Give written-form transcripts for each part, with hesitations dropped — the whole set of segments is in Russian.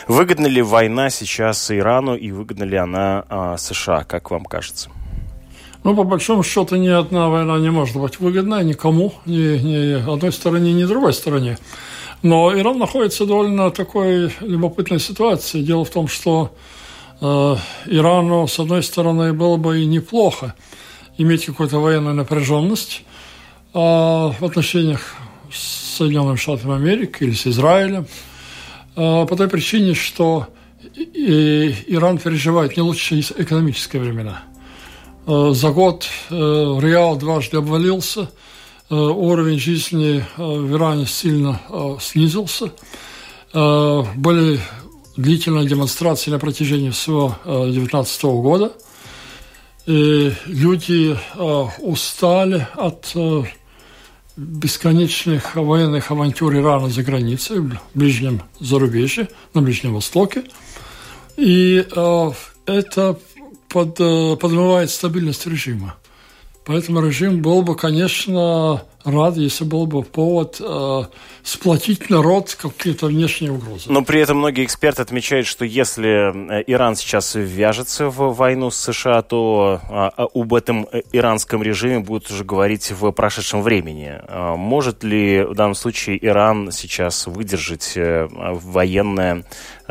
Выгодна ли война сейчас Ирану и выгодна ли она США, как вам кажется? Ну, по большому счету, ни одна война не может быть выгодна никому, ни одной стороне, ни другой стороне. Но Иран находится в довольно такой любопытной ситуации. Дело в том, что Ирану, с одной стороны, было бы и неплохо иметь какую-то военную напряженность в отношениях с Соединенными Штатами Америки или с Израилем, по той причине, что Иран переживает не лучшие экономические времена. За год реал дважды обвалился, уровень жизни в Иране сильно снизился. Были длительные демонстрации на протяжении всего 2019 года. И люди устали от бесконечных военных авантюр Ирана за границей, в ближнем зарубежье, на Ближнем Востоке. И это подмывает стабильность режима. Поэтому режим был бы, конечно, рад, если был бы повод сплотить народ какие-то внешние угрозы. Но при этом многие эксперты отмечают, что если Иран сейчас ввяжется в войну с США, то об этом иранском режиме будут уже говорить в прошедшем времени. Может ли в данном случае Иран сейчас выдержать военную,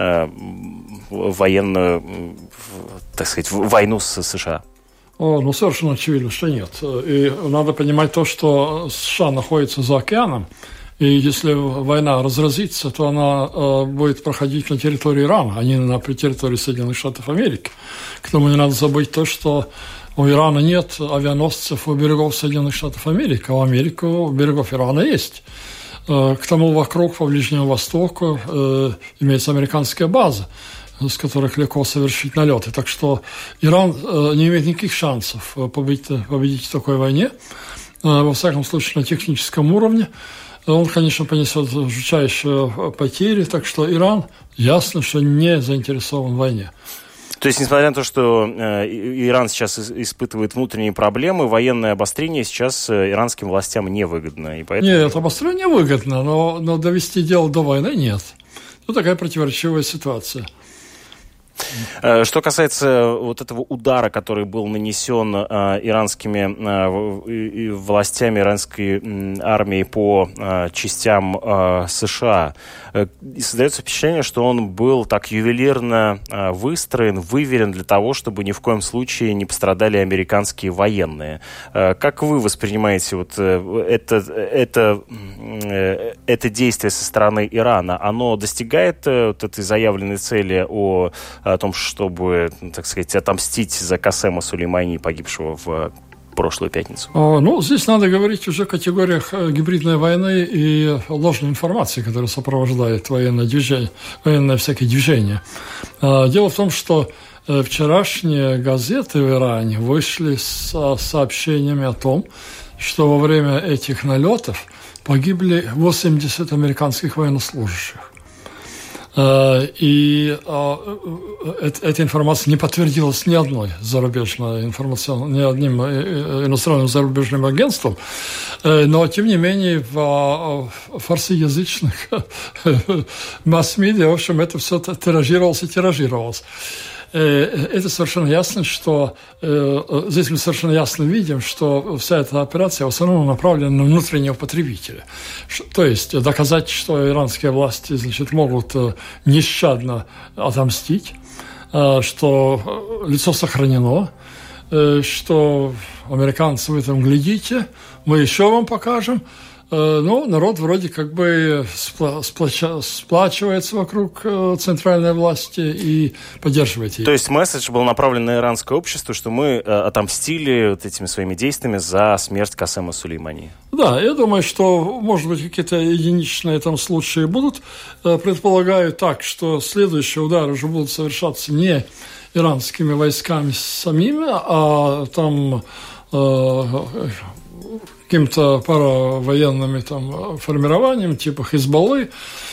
так сказать, войну с США? Ну, совершенно очевидно, что нет. И надо понимать то, что США находится за океаном, и если война разразится, то она будет проходить на территории Ирана, а не на территории Соединенных Штатов Америки. К тому не надо забыть то, что у Ирана нет авианосцев у берегов Соединенных Штатов Америки, а у Америки у берегов Ирана есть. К тому вокруг, по Ближнему Востоку, имеется американская база, с которых легко совершить налеты. Так что Иран не имеет никаких шансов победить в такой войне, во всяком случае на техническом уровне. Он, конечно, понесет жутчайшие потери, так что Иран ясно, что не заинтересован в войне. То есть, несмотря на то, что Иран сейчас испытывает внутренние проблемы, военное обострение сейчас иранским властям невыгодно. И поэтому... Нет, обострение выгодно, но довести дело до войны нет. Ну, такая противоречивая ситуация. Что касается вот этого удара, который был нанесен иранскими властями, иранской армией по частям США, создается впечатление, что он был так ювелирно выстроен, выверен для того, чтобы ни в коем случае не пострадали американские военные. Как вы воспринимаете вот это действие со стороны Ирана? Оно достигает вот этой заявленной цели о том, чтобы, так сказать, отомстить за Касема Сулеймани, погибшего в прошлую пятницу? Ну, здесь надо говорить уже о категориях гибридной войны и ложной информации, которая сопровождает военное всякие движения. Дело в том, что вчерашние газеты в Иране вышли с сообщениями о том, что во время этих налетов погибли 80 американских военнослужащих. И эта информация не подтвердилась ни одной зарубежной информационной, ни одним иностранным зарубежным агентством, но, тем не менее, в фарсиязычных масс-медиа, в общем, это все тиражировалось. Это совершенно ясно, что здесь мы совершенно ясно видим, что вся эта операция в основном направлена на внутреннего потребителя. То есть доказать, что иранские власти, значит, могут нещадно отомстить, что лицо сохранено, что американцы, вы там глядите, мы еще вам покажем. Но народ вроде как бы сплачивается вокруг центральной власти и поддерживает ее. То есть месседж был направлен на иранское общество, что мы отомстили вот этими своими действиями за смерть Касема Сулеймани. Да, я думаю, что, может быть, какие-то единичные там случаи будут. Предполагаю так, что следующие удары уже будут совершаться не иранскими войсками самими, а там... каким-то паравоенными там формированием, типа Хизбаллы,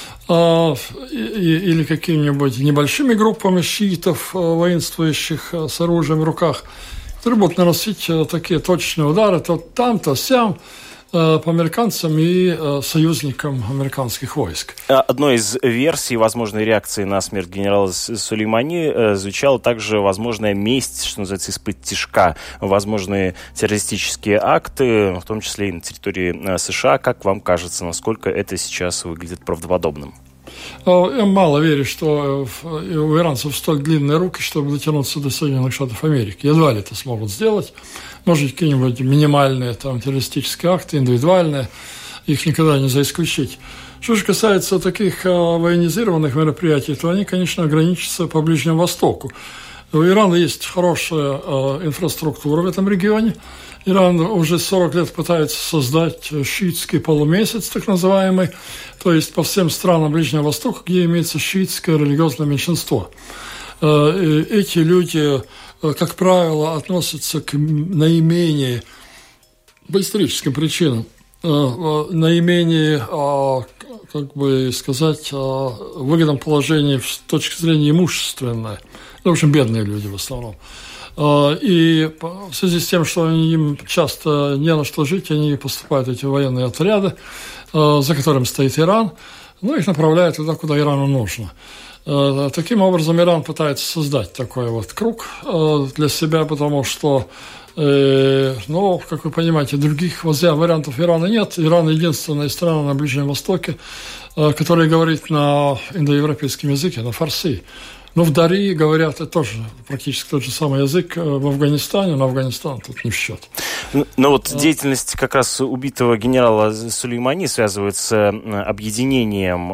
или какими-нибудь небольшими группами шиитов, воинствующих с оружием в руках, которые будут наносить такие точные удары то там, то сям, по американцам и союзникам американских войск. Одной из версий возможной реакции на смерть генерала Сулеймани звучала также возможная месть, что называется, из-под тишка, возможные террористические акты, в том числе и на территории США. Как вам кажется, насколько это сейчас выглядит правдоподобным? Я мало верю, что у иранцев столь длинные руки, чтобы дотянуться до Соединенных Штатов Америки. Едва ли это смогут сделать. Может, какие-нибудь минимальные террористические акты, индивидуальные. Их никогда нельзя исключить. Что же касается таких военизированных мероприятий, то они, конечно, ограничатся по Ближнему Востоку. У Ирана есть хорошая инфраструктура в этом регионе. Иран уже 40 лет пытается создать шиитский полумесяц, так называемый, то есть по всем странам Ближнего Востока, где имеется шиитское религиозное меньшинство. Эти люди, как правило, относятся к наименее, по историческим причинам, наименее, как бы сказать, выгодном положении с точки зрения имущественной. В общем, бедные люди в основном. И в связи с тем, что им часто не на что жить, они поступают в эти военные отряды, за которым стоит Иран, их направляют туда, куда Ирану нужно. Таким образом, Иран пытается создать такой вот круг для себя, потому что, как вы понимаете, других вариантов Ирана нет. Иран единственная страна на Ближнем Востоке, которая говорит на индоевропейском языке, на фарси. В Дари говорят, это тоже практически тот же самый язык в Афганистане, но Афганистан тут не в счет. Деятельность как раз убитого генерала Сулеймани связывает с объединением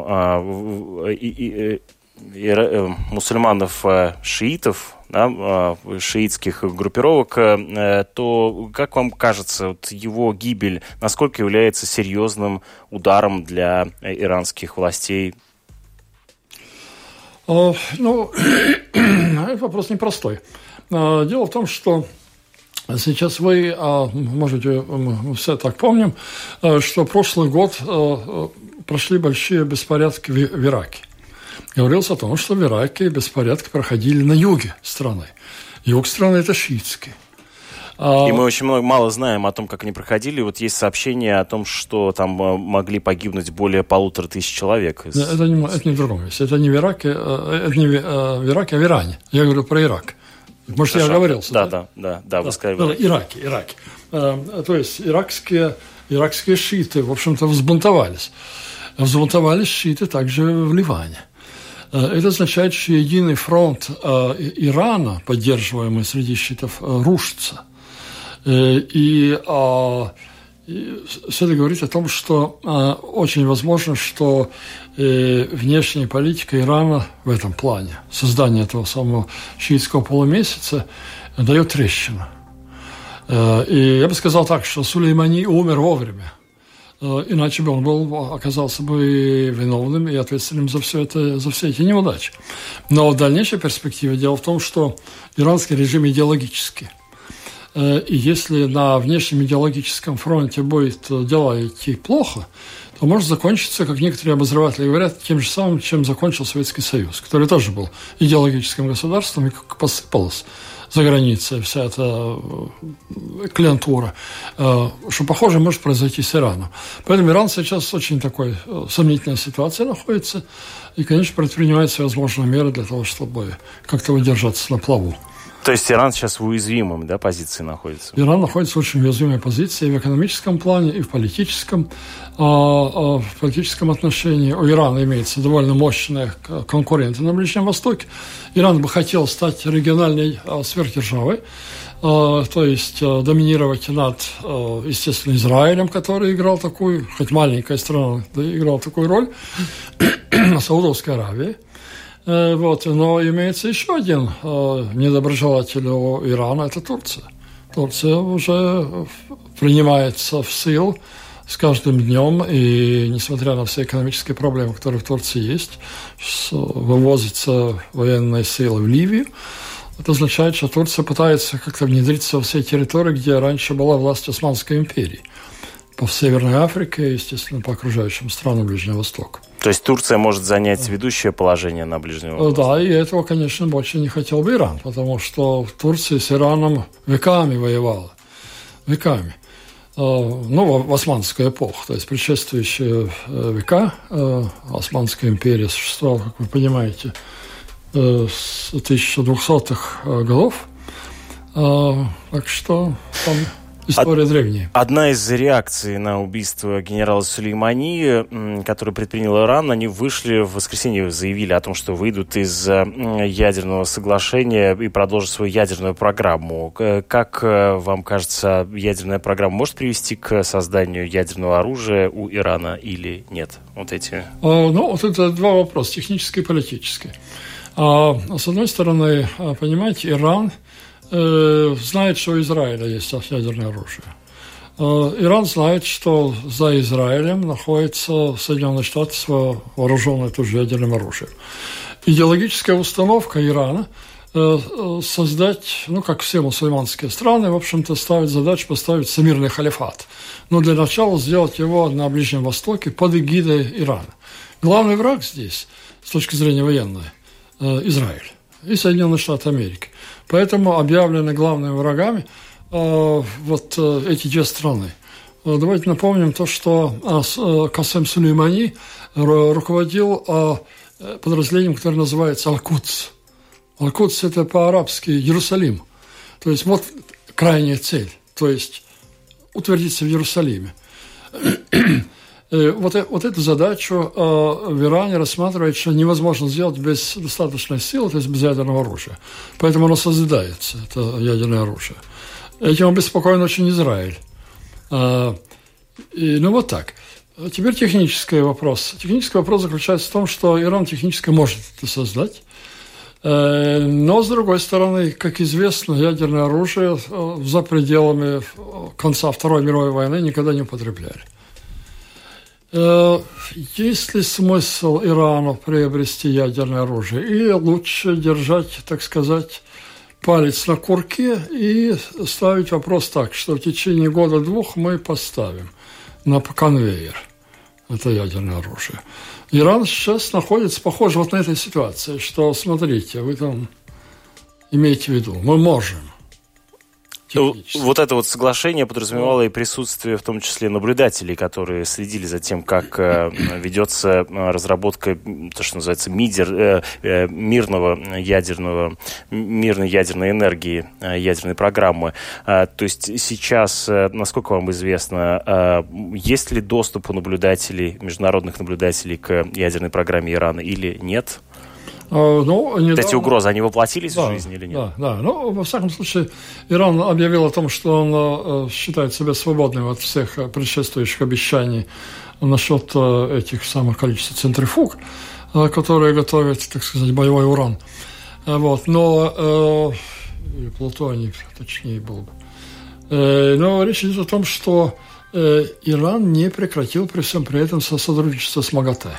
мусульманов-шиитов, шиитских группировок, то, как вам кажется, его гибель, насколько является серьезным ударом для иранских властей? Этот вопрос непростой. Дело в том, что сейчас вы, можете, мы все так помним, что прошлый год прошли большие беспорядки в Ираке. Говорилось о том, что в Ираке беспорядки проходили на юге страны. Юг страны – это шиитский. И мы очень мало знаем о том, как они проходили. Вот есть сообщения о том, что там могли погибнуть более 1500 человек. Это не в другом месте. Это не в Ираке, а в Иране. Я говорю про Ирак. Может, я оговорился? Да, вы сказали. Ираке. То есть иракские шииты, в общем-то, взбунтовались. Взбунтовались шииты также в Ливане. Это означает, что единый фронт Ирана, поддерживаемый среди шиитов, рушится. И все это говорит о том, что очень возможно, что внешняя политика Ирана в этом плане, создание этого самого шиитского полумесяца, дает трещину. И я бы сказал так, что Сулеймани умер вовремя. Иначе бы он оказался бы виновным и ответственным за все эти неудачи. Но в дальнейшей перспективе дело в том, что иранский режим идеологический. И если на внешнем идеологическом фронте будет дела идти плохо, то может закончиться, как некоторые обозреватели говорят, тем же самым, чем закончил Советский Союз, который тоже был идеологическим государством, и как посыпалась за границей вся эта клиентура, что, похоже, может произойти с Ираном. Поэтому Иран сейчас в очень такой сомнительной ситуации находится и, конечно, предпринимает всевозможные меры для того, чтобы как-то удержаться на плаву. То есть Иран сейчас в уязвимой позиции находится? Иран находится в очень уязвимой позиции и в экономическом плане, и в политическом отношении. У Ирана имеются довольно мощные конкуренты на Ближнем Востоке. Иран бы хотел стать региональной сверхдержавой, то есть доминировать над, естественно, Израилем, который играл такую, хоть маленькая страна, играл такую роль, Саудовской Аравией. Но имеется еще один недоброжелатель у Ирана – это Турция. Турция уже принимается в силу с каждым днем, и несмотря на все экономические проблемы, которые в Турции есть, вывозятся военные силы в Ливию. Это означает, что Турция пытается как-то внедриться во все территории, где раньше была власть Османской империи. По Северной Африке, естественно, по окружающим странам Ближнего Востока. То есть Турция может занять ведущее положение на Ближнем Востоке? Да, и этого, конечно, больше не хотел бы Иран, потому что Турция с Ираном веками воевала. Веками. в османскую эпоху, то есть предшествующие века. Османская империя существовала, как вы понимаете, с 1200-х годов. Так что там история древняя. Одна из реакций на убийство генерала Сулеймани, которую предпринял Иран, они вышли в воскресенье, заявили о том, что выйдут из ядерного соглашения и продолжат свою ядерную программу. Как вам кажется, ядерная программа может привести к созданию ядерного оружия у Ирана или нет? Вот это два вопроса, технический и политический. С одной стороны, понимаете, Иран знает, что у Израиля есть ядерное оружие. Иран знает, что за Израилем находятся Соединенные Штаты с вооруженной тоже ядерным оружием. Идеологическая установка Ирана создать, как все мусульманские страны, в общем-то, ставит задачу поставить всемирный халифат. Но для начала сделать его на Ближнем Востоке под эгидой Ирана. Главный враг здесь, с точки зрения военной, Израиль и Соединенные Штаты Америки. Поэтому объявлены главными врагами эти две страны. Давайте напомним то, что Касем Сулеймани руководил подразделением, которое называется Аль-Кудс. Аль-Кудс – это по-арабски Иерусалим. То есть вот крайняя цель, то есть утвердиться в Иерусалиме. Вот эту задачу в Иране рассматривают, что невозможно сделать без достаточной силы, то есть без ядерного оружия. Поэтому оно созидается, это ядерное оружие. Этим обеспокоен очень Израиль. Вот так. Теперь технический вопрос. Технический вопрос заключается в том, что Иран технически может это создать. Но, с другой стороны, как известно, ядерное оружие за пределами конца Второй мировой войны никогда не употребляли. Есть ли смысл Ирану приобрести ядерное оружие? Или лучше держать, так сказать, палец на курке и ставить вопрос так, что в течение года-двух мы поставим на конвейер это ядерное оружие. Иран сейчас находится, похоже, вот на этой ситуации, что, смотрите, вы там имеете в виду, мы можем. Вот это вот соглашение подразумевало и присутствие, в том числе, наблюдателей, которые следили за тем, как ведется разработка, то, что называется, мирной ядерной энергии, ядерной программы. То есть сейчас, насколько вам известно, есть ли доступ у наблюдателей, международных наблюдателей к ядерной программе Ирана или нет? Эти угрозы, они воплотились в жизнь или нет? Да. Во всяком случае, Иран объявил о том, что он считает себя свободным от всех предшествующих обещаний насчет этих самых количеств центрифуг, которые готовят, так сказать, боевой уран. Но плутоний, точнее, был бы. Но речь идет о том, что Иран не прекратил при всем при этом сотрудничество с МАГАТЭ.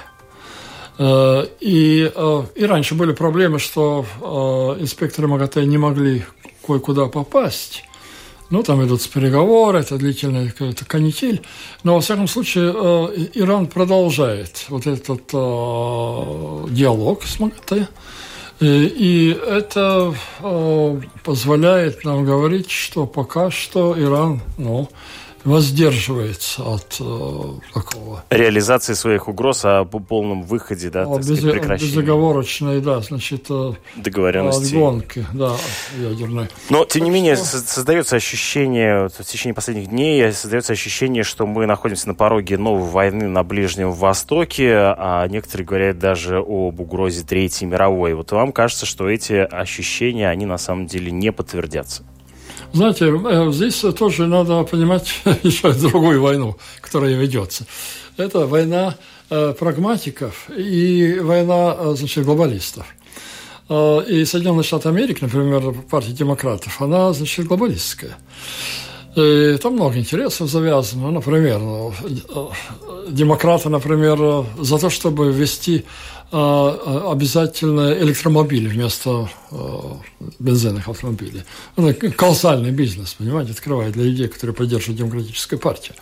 И раньше были проблемы, что инспекторы МАГАТЭ не могли кое-куда попасть. Там идут переговоры, это длительная какая-то канитель. Но, во всяком случае, Иран продолжает вот этот диалог с МАГАТЭ. И это позволяет нам говорить, что пока что Иран, воздерживается от такого... реализации своих угроз о полном выходе, прекращении. Безоговорочной, договоренности. Отгонки, ядерной. Но, тем не менее, создается ощущение, в течение последних дней, что мы находимся на пороге новой войны на Ближнем Востоке, а некоторые говорят даже об угрозе Третьей мировой. Вот вам кажется, что эти ощущения, они на самом деле не подтвердятся? Знаете, здесь тоже надо понимать еще другую войну, которая ведется. Это война прагматиков и война, глобалистов. И Соединенные Штаты Америки, например, партия демократов, она, глобалистская. И там много интересов завязано. Например, демократы, например, за то, чтобы ввести обязательно электромобили вместо бензинных автомобилей. Это колоссальный бизнес, понимаете, открывает для людей, которые поддерживают демократическую партию.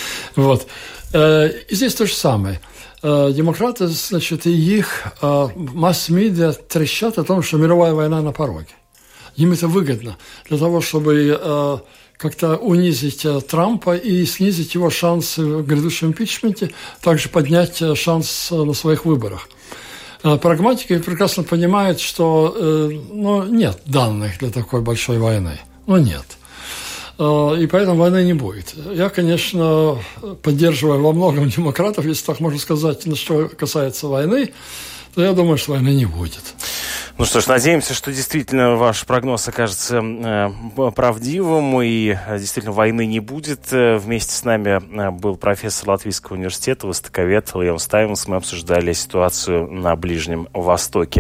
И здесь то же самое. Демократы, и их масс-медиа трещат о том, что мировая война на пороге. Им это выгодно для того, чтобы как-то унизить Трампа и снизить его шансы в грядущем импичменте, также поднять шанс на своих выборах. Прагматики прекрасно понимают, что нет данных для такой большой войны. Нет. И поэтому войны не будет. Я, конечно, поддерживаю во многом демократов, если так можно сказать, но что касается войны, то я думаю, что войны не будет. Ну что ж, надеемся, что действительно ваш прогноз окажется правдивым и действительно войны не будет. Вместе с нами был профессор Латвийского университета, востоковед Леон Стайвинс. Мы обсуждали ситуацию на Ближнем Востоке.